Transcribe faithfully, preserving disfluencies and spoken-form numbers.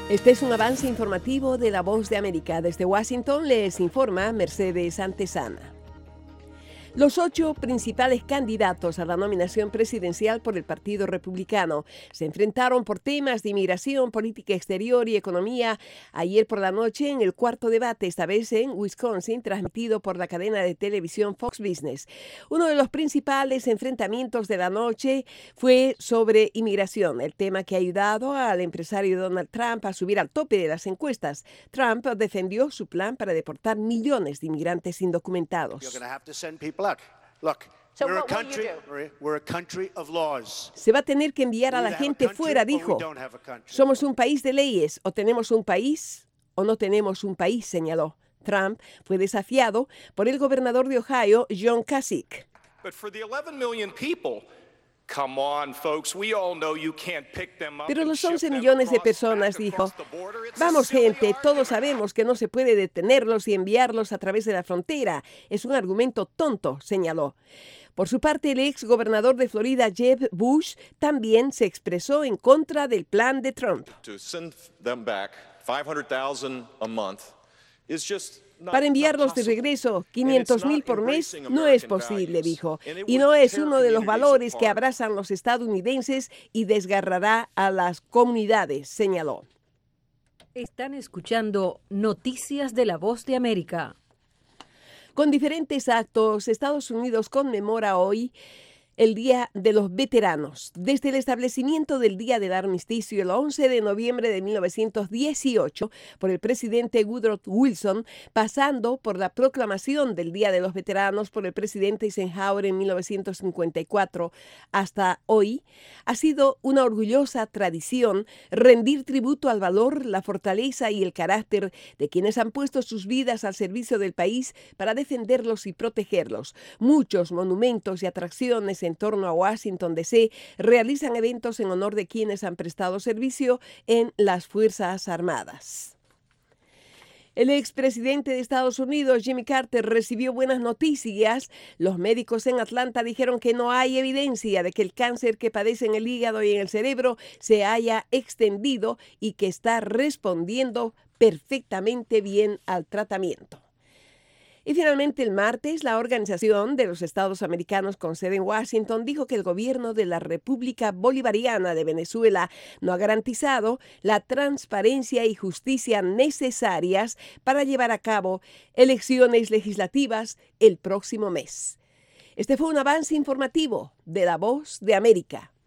Este es un avance informativo de La Voz de América. Desde Washington les informa Mercedes Antesana. Los ocho principales candidatos a la nominación presidencial por el Partido Republicano se enfrentaron por temas de inmigración, política exterior y economía ayer por la noche en el cuarto debate, esta vez en Wisconsin, transmitido por la cadena de televisión Fox Business. Uno de los principales enfrentamientos de la noche fue sobre inmigración, el tema que ha ayudado al empresario Donald Trump a subir al tope de las encuestas. Trump defendió su plan para deportar millones de inmigrantes indocumentados. Look, we're a country, we're a country of laws. Se va a tener que enviar a la gente fuera, dijo. Somos un país de leyes, o tenemos un país o no tenemos un país, señaló. Trump fue desafiado por el gobernador de Ohio, John Kasich. Pero los once millones de personas, dijo, vamos gente, todos sabemos que no se puede detenerlos y enviarlos a través de la frontera. Es un argumento tonto, señaló. Por su parte, el ex gobernador de Florida, Jeb Bush, también se expresó en contra del plan de Trump. Para enviarlos de regreso, quinientos mil por mes, no es posible, dijo. Y no es uno de los valores que abrazan los estadounidenses y desgarrará a las comunidades, señaló. Están escuchando Noticias de La Voz de América. Con diferentes actos, Estados Unidos conmemora hoy el Día de los Veteranos. Desde el establecimiento del Día del Armisticio el once de noviembre de mil novecientos dieciocho por el presidente Woodrow Wilson, pasando por la proclamación del Día de los Veteranos por el presidente Eisenhower en mil novecientos cincuenta y cuatro hasta hoy, ha sido una orgullosa tradición rendir tributo al valor, la fortaleza y el carácter de quienes han puesto sus vidas al servicio del país para defenderlos y protegerlos. Muchos monumentos y atracciones en torno a Washington, D C realizan eventos en honor de quienes han prestado servicio en las Fuerzas Armadas. El expresidente de Estados Unidos, Jimmy Carter, recibió buenas noticias. Los médicos en Atlanta dijeron que no hay evidencia de que el cáncer que padece en el hígado y en el cerebro se haya extendido y que está respondiendo perfectamente bien al tratamiento. Y finalmente el martes, la Organización de los Estados Americanos con sede en Washington dijo que el gobierno de la República Bolivariana de Venezuela no ha garantizado la transparencia y justicia necesarias para llevar a cabo elecciones legislativas el próximo mes. Este fue un avance informativo de La Voz de América.